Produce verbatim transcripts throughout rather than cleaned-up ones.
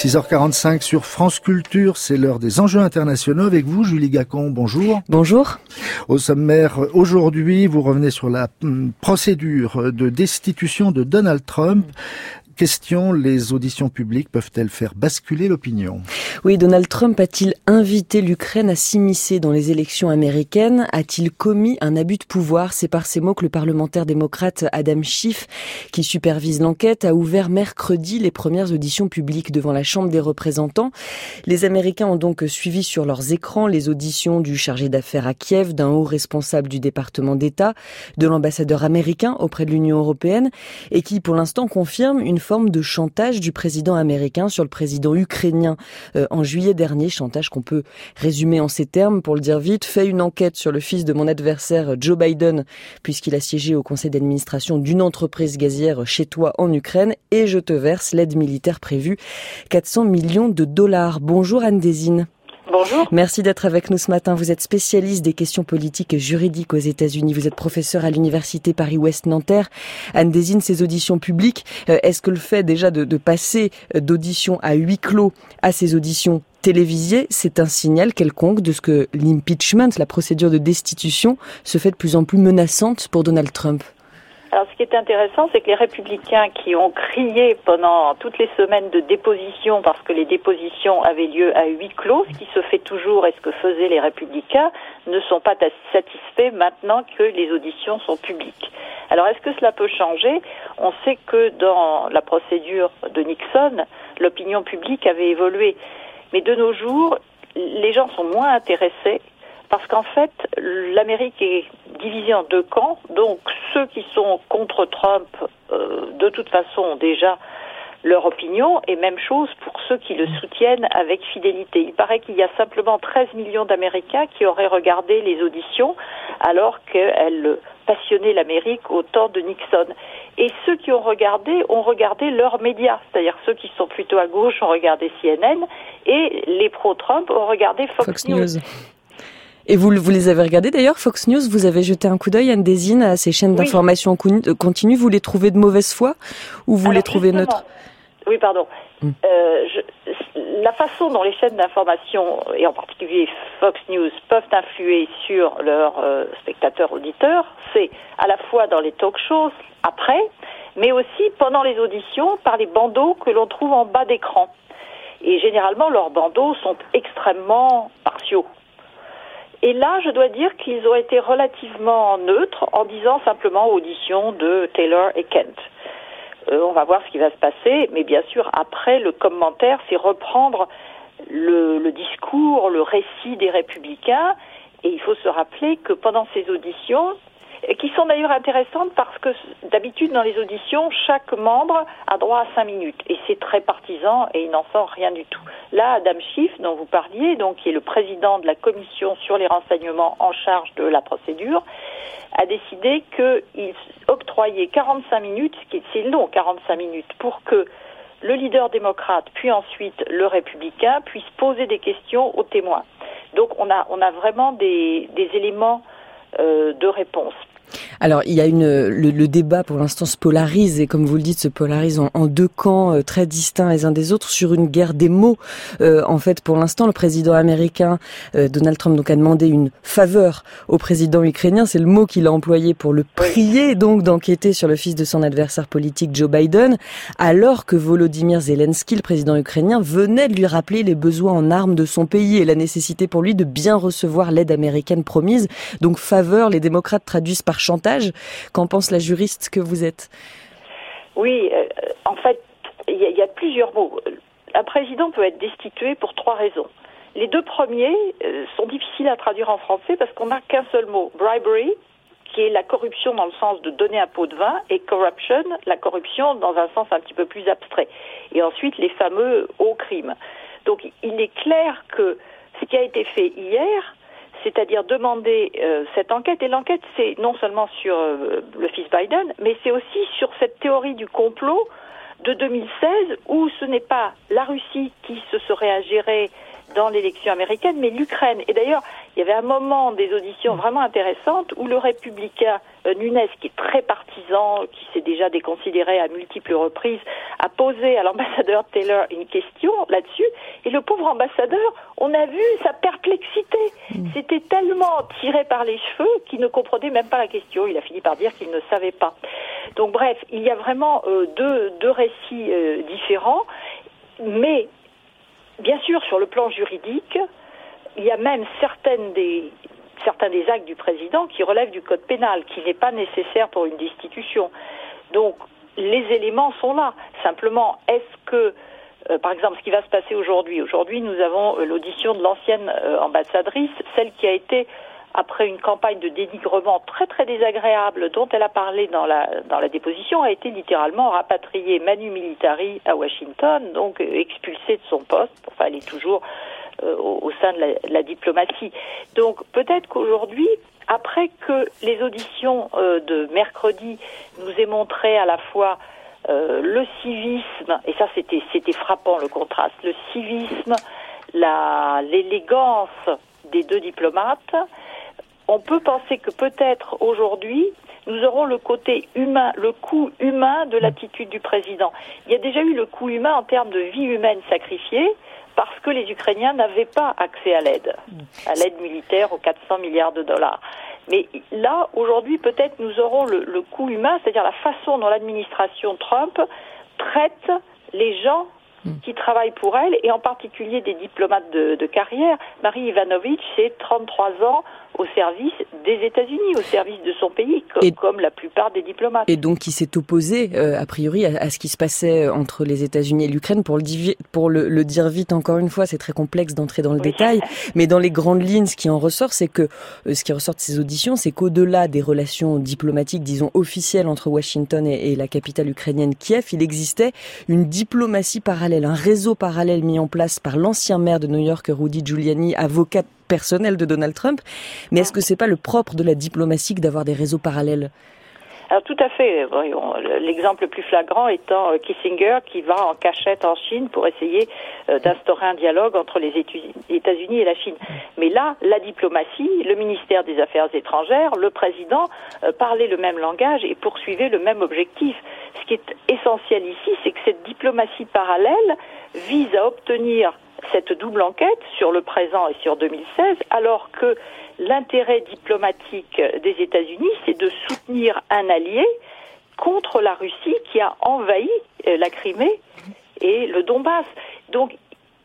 six heures quarante-cinq sur France Culture, c'est l'heure des enjeux internationaux avec vous, Julie Gacon, bonjour. Bonjour. Au sommaire, aujourd'hui, vous revenez sur la procédure de destitution de Donald Trump. Question, les auditions publiques peuvent-elles faire basculer l'opinion ? Oui, Donald Trump a-t-il invité l'Ukraine à s'immiscer dans les élections américaines ? A-t-il commis un abus de pouvoir ? C'est par ces mots que le parlementaire démocrate Adam Schiff, qui supervise l'enquête, a ouvert mercredi les premières auditions publiques devant la Chambre des représentants. Les Américains ont donc suivi sur leurs écrans les auditions du chargé d'affaires à Kiev, d'un haut responsable du département d'État, de l'ambassadeur américain auprès de l'Union européenne, et qui, pour l'instant, confirme une forme de chantage du président américain sur le président ukrainien euh, en juillet dernier, chantage qu'on peut résumer en ces termes, pour le dire vite: fais une enquête sur le fils de mon adversaire Joe Biden, puisqu'il a siégé au conseil d'administration d'une entreprise gazière chez toi en Ukraine, et je te verse l'aide militaire prévue, quatre cents millions de dollars. Bonjour Anne Désine. Bonjour. Merci d'être avec nous ce matin. Vous êtes spécialiste des questions politiques et juridiques aux États-Unis. Vous êtes professeur à l'université Paris-Ouest Nanterre. Anne Désine, ces auditions publiques, euh, est-ce que le fait déjà de, de passer d'auditions à huis clos à ces auditions télévisées, c'est un signal quelconque de ce que l'impeachment, la procédure de destitution, se fait de plus en plus menaçante pour Donald Trump ? Alors, ce qui est intéressant, c'est que les républicains qui ont crié pendant toutes les semaines de déposition, parce que les dépositions avaient lieu à huis clos, ce qui se fait toujours et ce que faisaient les républicains, ne sont pas satisfaits maintenant que les auditions sont publiques. Alors, est-ce que cela peut changer ? On sait que dans la procédure de Nixon, l'opinion publique avait évolué. Mais de nos jours, les gens sont moins intéressés, parce qu'en fait, l'Amérique est divisée en deux camps. Donc, ceux qui sont contre Trump, euh, de toute façon, ont déjà leur opinion. Et même chose pour ceux qui le soutiennent avec fidélité. Il paraît qu'il y a simplement treize millions d'Américains qui auraient regardé les auditions, alors qu'elles passionnaient l'Amérique au temps de Nixon. Et ceux qui ont regardé, ont regardé leurs médias. C'est-à-dire ceux qui sont plutôt à gauche ont regardé C N N, et les pro-Trump ont regardé Fox, Fox News. News. Et vous, vous les avez regardés d'ailleurs, Fox News, vous avez jeté un coup d'œil, Anne Désine, à ces chaînes oui. d'information continue. Vous les trouvez de mauvaise foi ou vous Alors, les trouvez neutres ? Oui, pardon. Mm. Euh, je, la façon dont les chaînes d'information, et en particulier Fox News, peuvent influer sur leurs euh, spectateurs auditeurs, c'est à la fois dans les talk-shows, après, mais aussi pendant les auditions, par les bandeaux que l'on trouve en bas d'écran. Et généralement, leurs bandeaux sont extrêmement partiaux. Et là, je dois dire qu'ils ont été relativement neutres en disant simplement audition de Taylor et Kent. Euh, on va voir ce qui va se passer, mais bien sûr, après, le commentaire, c'est reprendre le, le discours, le récit des républicains. Et il faut se rappeler que pendant ces auditions, qui sont d'ailleurs intéressantes parce que d'habitude dans les auditions, chaque membre a droit à cinq minutes et c'est très partisan et il n'en sort rien du tout. Là, Adam Schiff, dont vous parliez, donc qui est le président de la commission sur les renseignements en charge de la procédure, a décidé qu'il octroyait quarante-cinq minutes, ce qui est, c'est long, quarante-cinq minutes, pour que le leader démocrate, puis ensuite le républicain, puisse poser des questions aux témoins. Donc on a, on a vraiment des, des éléments euh, de réponse. Alors, il y a une le, le débat pour l'instant se polarise et comme vous le dites, se polarise en, en deux camps euh, très distincts les uns des autres sur une guerre des mots. Euh, en fait, pour l'instant, le président américain euh, Donald Trump donc a demandé une faveur au président ukrainien. C'est le mot qu'il a employé pour le prier donc d'enquêter sur le fils de son adversaire politique Joe Biden, alors que Volodymyr Zelensky, le président ukrainien, venait de lui rappeler les besoins en armes de son pays et la nécessité pour lui de bien recevoir l'aide américaine promise. Donc faveur, les démocrates traduisent par chantage. Qu'en pense la juriste que vous êtes ? Oui, euh, en fait, il y, y a plusieurs mots. Un président peut être destitué pour trois raisons. Les deux premiers euh, sont difficiles à traduire en français parce qu'on n'a qu'un seul mot. Bribery, qui est la corruption dans le sens de donner un pot de vin, et corruption, la corruption dans un sens un petit peu plus abstrait. Et ensuite, les fameux hauts crimes. Donc, il est clair que ce qui a été fait hier, c'est-à-dire demander euh, cette enquête. Et l'enquête, c'est non seulement sur euh, le fils Biden, mais c'est aussi sur cette théorie du complot de deux mille seize, où ce n'est pas la Russie qui se serait ingérée dans l'élection américaine, mais l'Ukraine. Et d'ailleurs, il y avait un moment des auditions vraiment intéressantes où le républicain euh, Nunes, qui est très partisan, qui s'est déjà déconsidéré à multiples reprises, a posé à l'ambassadeur Taylor une question là-dessus, et le pauvre ambassadeur, on a vu sa perplexité. Mmh. C'était tellement tiré par les cheveux qu'il ne comprenait même pas la question. Il a fini par dire qu'il ne savait pas. Donc bref, il y a vraiment euh, deux, deux récits euh, différents, mais bien sûr, sur le plan juridique, il y a même certaines des, certains des actes du président qui relèvent du code pénal, qui n'est pas nécessaire pour une destitution. Donc, les éléments sont là. Simplement, est-ce que, euh, par exemple, ce qui va se passer aujourd'hui, aujourd'hui, nous avons euh, l'audition de l'ancienne euh, ambassadrice, celle qui a été, après une campagne de dénigrement très très désagréable dont elle a parlé dans la dans la déposition, a été littéralement rapatriée manu militari à Washington, donc euh, expulsée de son poste. Enfin, elle est toujours euh, au, au sein de la, de la diplomatie. Donc peut-être qu'aujourd'hui, après que les auditions euh, de mercredi nous aient montré à la fois euh, le civisme, et ça c'était c'était frappant le contraste, le civisme, la l'élégance des deux diplomates, on peut penser que peut-être aujourd'hui, nous aurons le côté humain, le coût humain de l'attitude du président. Il y a déjà eu le coût humain en termes de vie humaine sacrifiée parce que les Ukrainiens n'avaient pas accès à l'aide, à l'aide militaire aux quatre cents milliards de dollars. Mais là, aujourd'hui, peut-être nous aurons le, le coût humain, c'est-à-dire la façon dont l'administration Trump traite les gens qui travaillent pour elle, et en particulier des diplomates de, de carrière. Marie Ivanovich, c'est trente-trois ans au service des États-Unis, au service de son pays, comme, et, comme la plupart des diplomates. Et donc qui s'est opposé, euh, a priori, à, à ce qui se passait entre les États-Unis et l'Ukraine. Pour, le, divi- pour le, le dire vite, encore une fois, c'est très complexe d'entrer dans le oui. détail, mais dans les grandes lignes, ce qui en ressort, c'est que euh, ce qui ressort de ces auditions, c'est qu'au-delà des relations diplomatiques, disons officielles, entre Washington et, et la capitale ukrainienne Kiev, il existait une diplomatie parallèle, un réseau parallèle mis en place par l'ancien maire de New York, Rudy Giuliani, avocat personnel de Donald Trump. Mais est-ce que c'est pas le propre de la diplomatie d'avoir des réseaux parallèles ? Alors tout à fait. L'exemple le plus flagrant étant Kissinger qui va en cachette en Chine pour essayer d'instaurer un dialogue entre les États-Unis et la Chine. Mais là, la diplomatie, le ministère des Affaires étrangères, le président parlaient le même langage et poursuivaient le même objectif. Ce qui est essentiel ici, c'est que cette diplomatie parallèle vise à obtenir cette double enquête sur le présent et sur deux mille seize, alors que l'intérêt diplomatique des États-Unis, c'est de soutenir un allié contre la Russie qui a envahi la Crimée et le Donbass. Donc,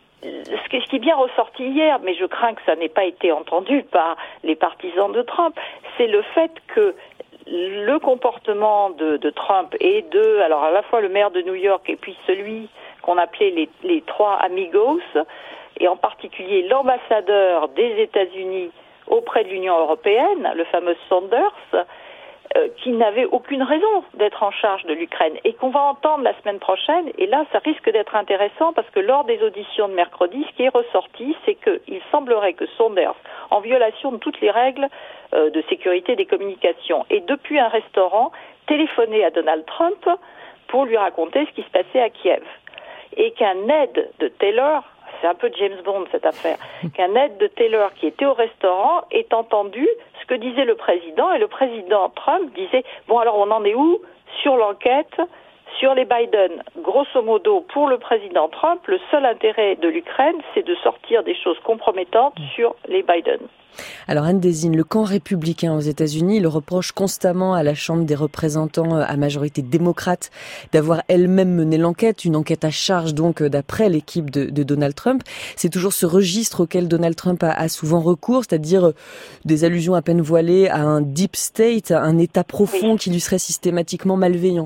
ce qui est bien ressorti hier, mais je crains que ça n'ait pas été entendu par les partisans de Trump, c'est le fait que le comportement de, de Trump et de, alors à la fois le maire de New York et puis celui qu'on appelait les, les trois amigos, et en particulier l'ambassadeur des États-Unis auprès de l'Union européenne, le fameux Sanders, euh, qui n'avait aucune raison d'être en charge de l'Ukraine, et qu'on va entendre la semaine prochaine, et là ça risque d'être intéressant parce que lors des auditions de mercredi, ce qui est ressorti, c'est qu'il semblerait que Sanders, en violation de toutes les règles euh, de sécurité des communications, et depuis un restaurant, téléphoné à Donald Trump pour lui raconter ce qui se passait à Kiev. Et qu'un aide de Taylor, c'est un peu James Bond cette affaire, qu'un aide de Taylor qui était au restaurant ait entendu ce que disait le président, et le président Trump disait « Bon, alors on en est où sur l'enquête sur les Biden ?» Grosso modo, pour le président Trump, le seul intérêt de l'Ukraine, c'est de sortir des choses compromettantes sur les Biden. Alors Anne Désine, le camp républicain aux États-Unis, il reproche constamment à la Chambre des représentants à majorité démocrate d'avoir elle-même mené l'enquête, une enquête à charge donc d'après l'équipe de, de Donald Trump. C'est toujours ce registre auquel Donald Trump a, a souvent recours, c'est-à-dire des allusions à peine voilées à un deep state, un état profond oui. qui lui serait systématiquement malveillant.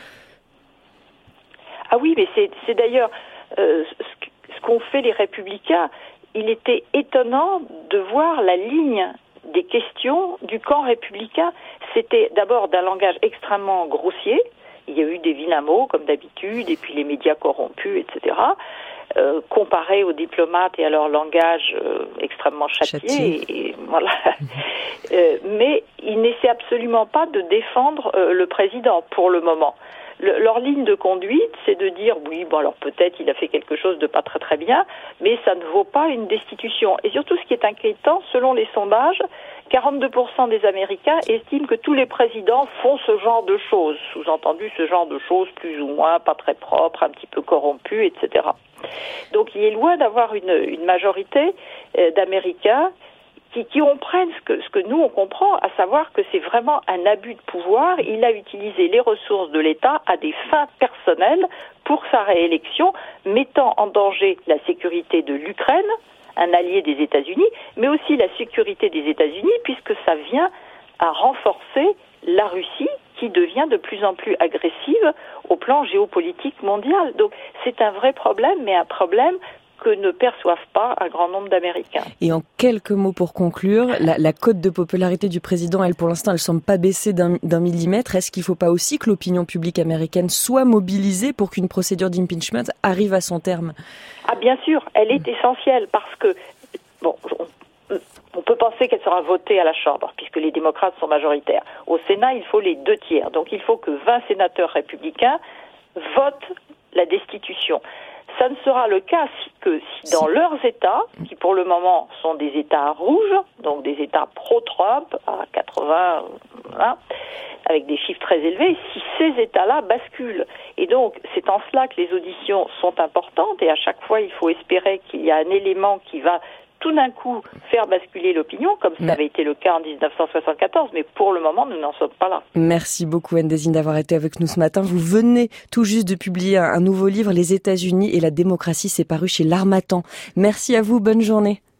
Ah oui, mais c'est, c'est d'ailleurs euh, ce, ce qu'ont fait les républicains. Il était étonnant de voir la ligne des questions du camp républicain. C'était d'abord d'un langage extrêmement grossier. Il y a eu des vilains mots, comme d'habitude, et puis les médias corrompus, et cetera, euh, comparés aux diplomates et à leur langage euh, extrêmement châtié. châtié. Et, et, voilà. euh, mais il n'essaie absolument pas de défendre euh, le président pour le moment. le, leur ligne de conduite, c'est de dire oui, bon alors peut-être il a fait quelque chose de pas très très bien, mais ça ne vaut pas une destitution. Et surtout, ce qui est inquiétant, selon les sondages, quarante-deux pour cent des Américains estiment que tous les présidents font ce genre de choses, sous-entendu ce genre de choses plus ou moins pas très propres, un petit peu corrompues, et cetera. Donc il est loin d'avoir une, une majorité euh, d'Américains qui, qui comprennent ce que, ce que nous on comprend, à savoir que c'est vraiment un abus de pouvoir. Il a utilisé les ressources de l'État à des fins personnelles pour sa réélection, mettant en danger la sécurité de l'Ukraine, un allié des États-Unis, mais aussi la sécurité des États-Unis, puisque ça vient à renforcer la Russie, qui devient de plus en plus agressive au plan géopolitique mondial. Donc c'est un vrai problème, mais un problème que ne perçoivent pas un grand nombre d'Américains. Et en quelques mots pour conclure, la, la cote de popularité du président, elle pour l'instant, elle semble pas baisser d'un, d'un millimètre. Est-ce qu'il ne faut pas aussi que l'opinion publique américaine soit mobilisée pour qu'une procédure d'impeachment arrive à son terme ? Ah bien sûr, elle est essentielle parce que, bon, on, on peut penser qu'elle sera votée à la Chambre, puisque les démocrates sont majoritaires. Au Sénat, il faut les deux tiers. Donc il faut que vingt sénateurs républicains votent la destitution. Ça ne sera le cas que si dans leurs États, qui pour le moment sont des États rouges, donc des États pro-Trump à quatre-vingts, hein, avec des chiffres très élevés, si ces États-là basculent. Et donc c'est en cela que les auditions sont importantes et à chaque fois il faut espérer qu'il y a un élément qui va tout d'un coup faire basculer l'opinion, comme ça avait été le cas en dix-neuf cent soixante-quatorze, mais pour le moment, nous n'en sommes pas là. Merci beaucoup, Anne Désine, d'avoir été avec nous ce matin. Vous venez tout juste de publier un nouveau livre, Les États-Unis et la démocratie, c'est paru chez L'Harmattan. Merci à vous, bonne journée.